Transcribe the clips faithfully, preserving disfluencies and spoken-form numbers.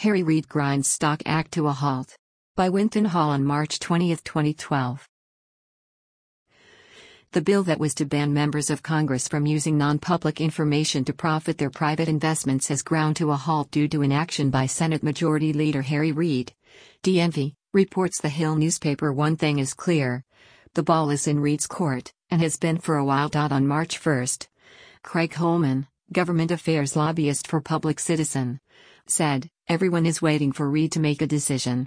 Harry Reid grinds Stock Act to a halt. By Winton Hall on March twentieth, twenty twelve. The bill that was to ban members of Congress from using non-public information to profit their private investments has ground to a halt due to inaction by Senate Majority Leader Harry Reid. D M V, reports the Hill newspaper. One thing is clear. The ball is in Reid's court, and has been for a while. On March first, Craig Holman, government affairs lobbyist for Public Citizen, said, "Everyone is waiting for Reid to make a decision.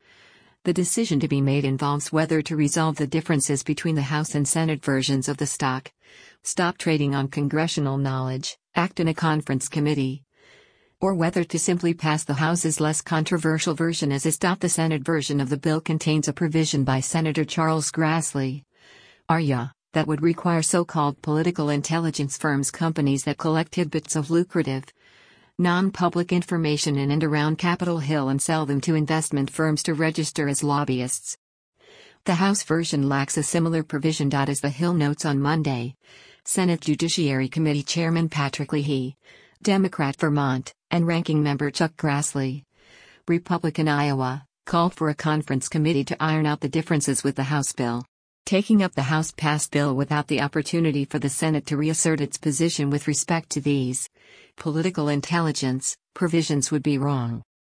The decision to be made involves whether to resolve the differences between the House and Senate versions of the stock, stop trading on congressional knowledge, act in a conference committee, or whether to simply pass the House's less controversial version as is. The Senate version of the bill contains a provision by Senator Charles Grassley, R Y A, that would require so-called political intelligence firms, companies that collect tidbits of lucrative, non-public information in and around Capitol Hill and sell them to investment firms, to register as lobbyists. The House version lacks a similar provision. As the Hill notes on Monday, Senate Judiciary Committee Chairman Patrick Leahy, Democrat Vermont, and Ranking Member Chuck Grassley, Republican Iowa, called for a conference committee to iron out the differences with the House bill. Taking up the House-passed bill without the opportunity for the Senate to reassert its position with respect to these political intelligence provisions would be wrong.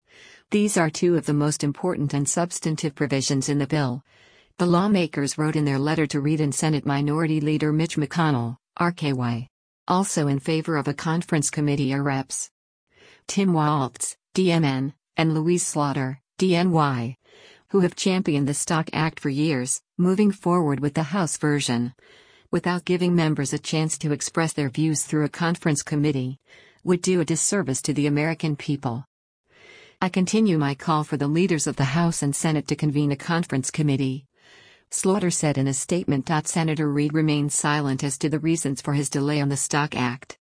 These are two of the most important and substantive provisions in the bill, the lawmakers wrote in their letter to Reid and Senate Minority Leader Mitch McConnell, R K Y. Also in favor of a conference committee are Reps Tim Waltz, D M N, and Louise Slaughter, D N Y, who have championed the Stock Act for years. Moving forward with the House version, without giving members a chance to express their views through a conference committee, would do a disservice to the American people. I continue my call for the leaders of the House and Senate to convene a conference committee, Slaughter said in a statement. Senator Reid remains silent as to the reasons for his delay on the Stock Act.